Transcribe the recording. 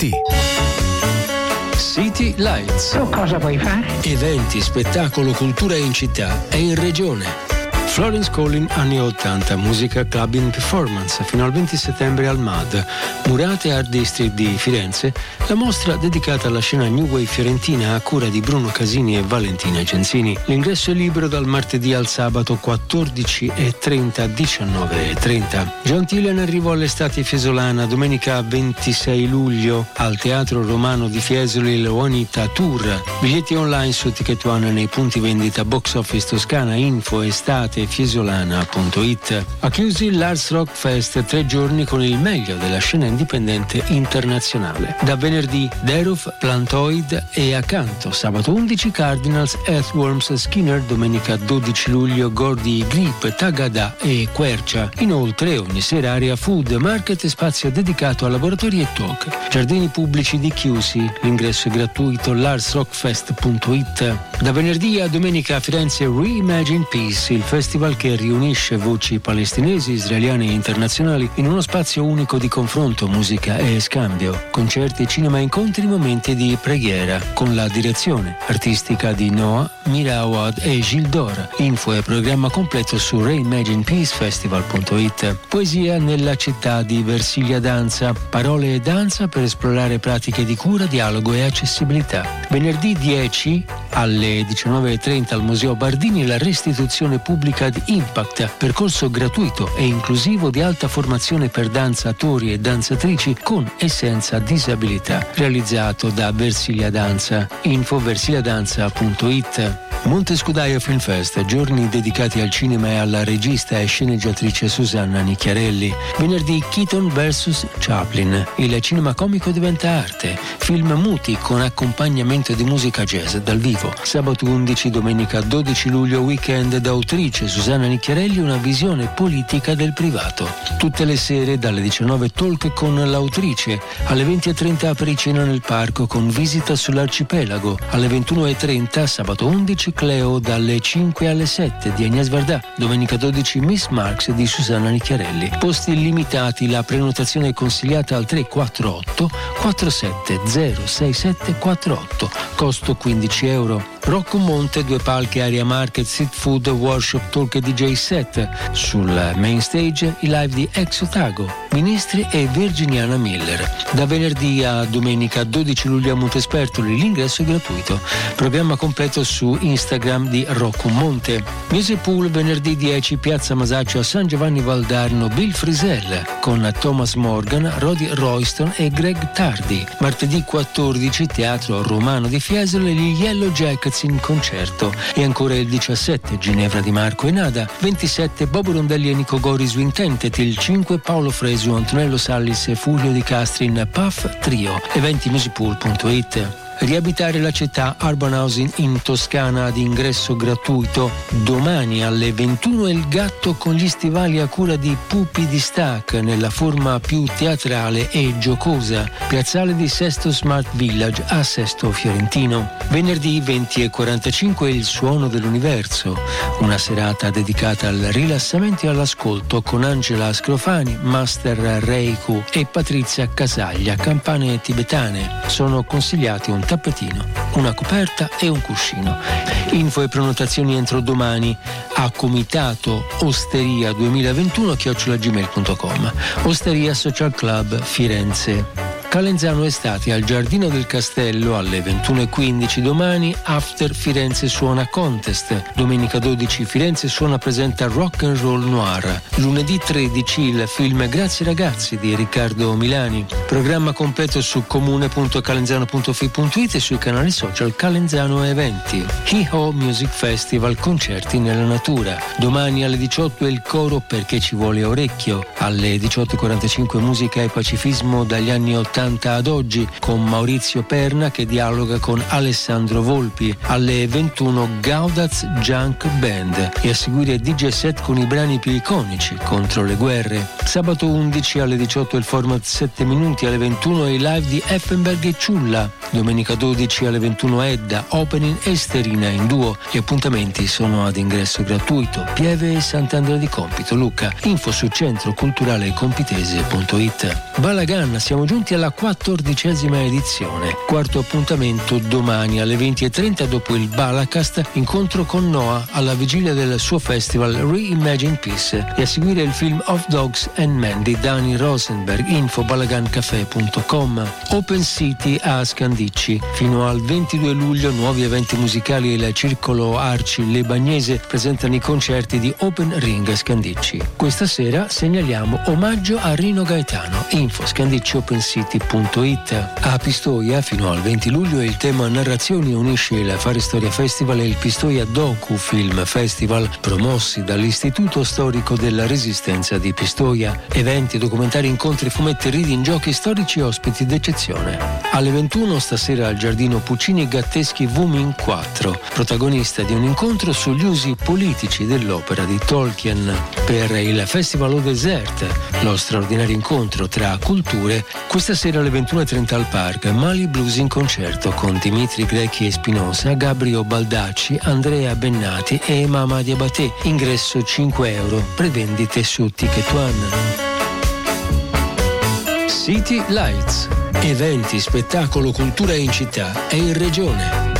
www.city-lights.it. City Lights. Tu cosa vuoi fare? Eventi, spettacolo, cultura in città e in regione. Florence Collin anni 80, musica club in performance, fino al 20 settembre al MAD, Murate Art District di Firenze, la mostra dedicata alla scena New Wave fiorentina a cura di Bruno Casini e Valentina Genzini. L'ingresso è libero dal martedì al sabato 14:30 19:30. John Tillen arrivò all'estate fiesolana, domenica 26 luglio al Teatro Romano di Fiesoli Juanita Tour. Biglietti online su Ticket One nei punti vendita Box Office Toscana, info estate fiesolana.it. A chiusi l'Ars Rock Fest, 3 giorni con il meglio della scena indipendente internazionale. Da venerdì Deruf, Plantoid e Accanto, sabato 11 Cardinals, Earthworms, Skinner, domenica 12 luglio Gordy, Grip, Tagada e Quercia. Inoltre ogni sera area food, market e spazio dedicato a laboratori e talk. Giardini pubblici di Chiusi, l'ingresso è gratuito, larsrockfest.it. Da venerdì a domenica a Firenze Reimagine Peace, il festival che riunisce voci palestinesi, israeliane e internazionali in uno spazio unico di confronto, musica e scambio. Concerti, cinema, incontri, momenti di preghiera con la direzione artistica di Noah Mirawad e Gildor. Info e programma completo su reimaginepeacefestival.it. Poesia nella città di Versilia Danza, parole e danza per esplorare pratiche di cura, dialogo e accessibilità. Venerdì 10 alle 19:30 al Museo Bardini la restituzione pubblica di Impact, percorso gratuito e inclusivo di alta formazione per danzatori e danzatrici con e senza disabilità, realizzato da Versilia Danza. Info versiliadanza.it. Montescudaio Film Fest, giorni dedicati al cinema e alla regista e sceneggiatrice Susanna Nicchiarelli. Venerdì Keaton vs Chaplin, il cinema comico diventa arte, film muti con accompagnamento di musica jazz dal vivo. Sabato 11, domenica 12 luglio weekend d'autrice Susanna Nicchiarelli, una visione politica del privato. Tutte le sere dalle 19 talk con l'autrice, alle 20:30 apricena nel parco con visita sull'arcipelago, alle 21:30 sabato 11 Cleo dalle 5 alle 7 di Agnès Varda, domenica 12 Miss Marx di Susanna Nicchiarelli. Posti illimitati, la prenotazione è consigliata al 348 47 067 48, costo 15 euro. Rocco Monte, 2 palchi, area market, street food, workshop, talk e DJ set. Sul main stage i live di Ex Otago, Ministri e Virginiana Miller. Da venerdì a domenica 12 luglio a Montespertoli l'ingresso è gratuito. Programma completo su Instagram di Rocco Monte. Music Pool venerdì 10 Piazza Masaccio a San Giovanni Valdarno Bill Frisell con Thomas Morgan, Roddy Royston e Greg Tardi. Martedì 14 Teatro Romano di Fiesole gli Yellow Jackets in concerto. E ancora il 17 Ginevra Di Marco e Nada, 27 Bobo Rondelli e Nico Gori Swing Tentet, il 5 Paolo Fresu, Antonello Sallis e Fulvio Di Castri in Puff Trio. Eventi musicpool.it. Riabitare la città, Urban Housing in Toscana ad ingresso gratuito. Domani alle 21 il gatto con gli stivali a cura di Pupi di Stack nella forma più teatrale e giocosa. Piazzale di Sesto Smart Village a Sesto Fiorentino. Venerdì 20:45 il suono dell'universo, una serata dedicata al rilassamento e all'ascolto con Angela Scrofani, Master Reiku e Patrizia Casaglia, campane tibetane. Sono consigliati un tappetino, una coperta e un cuscino. Info e prenotazioni entro domani a Comitato Osteria 2021@gmail.com. Osteria Social Club Firenze. Calenzano Estati al Giardino del Castello alle 21:15 domani. After Firenze Suona Contest. Domenica 12 Firenze Suona presenta Rock and Roll Noir. Lunedì 13 il film Grazie ragazzi di Riccardo Milani. Programma completo su comune.calenzano.fi.it e sui canali social Calenzano Eventi. Hee-Ho Music Festival, concerti nella natura. Domani alle 18 il coro Perché ci vuole orecchio. Alle 18:45 musica e pacifismo dagli anni 80 ad oggi con Maurizio Perna che dialoga con Alessandro Volpi. Alle 21 Gaudaz Junk Band e a seguire DJ set con i brani più iconici contro le guerre. Sabato 11 alle 18 il format 7 minuti, alle 21 i live di Effenberg e Ciulla. Domenica 12 alle 21 Edda, Opening e Sterina in duo. Gli appuntamenti sono ad ingresso gratuito. Pieve e Sant'Andrea di Compito. Lucca, info su centroculturalecompitese.it. Balagan, siamo giunti alla 14ª edizione. Quarto appuntamento domani alle 20:30 dopo il Balacast, incontro con Noah alla vigilia del suo festival Reimagine Peace e a seguire il film Of Dogs and Men di Dani Rosenberg, info balagancafè.com. Open City a Scandicci. Fino al 22 luglio nuovi eventi musicali e il Circolo Arci Lebagnese presentano i concerti di Open Ring a Scandicci. Questa sera segnaliamo omaggio a Rino Gaetano, info scandicciopencity.it. A Pistoia fino al 20 luglio il tema Narrazioni unisce il Fare Storia Festival e il Pistoia Docu Film Festival, promossi dall'Istituto Storico della Resistenza di Pistoia. Eventi, documentari, incontri, fumetti, reading, giochi storici e ospiti d'eccezione. Alle 21 stasera al Giardino Puccini Gatteschi Vumin 4, protagonista di un incontro sugli usi politici dell'opera di Tolkien. Per il Festival au Désert, lo straordinario incontro tra culture, questa sera alle 21:30 al Park, Mali Blues in concerto con Dimitri Grecchi e Spinosa, Gabrio Baldacci, Andrea Bennati e Mama Diabaté. Ingresso €5, prevendite su Ticket One. City Lights. Eventi, spettacolo, cultura in città e in regione.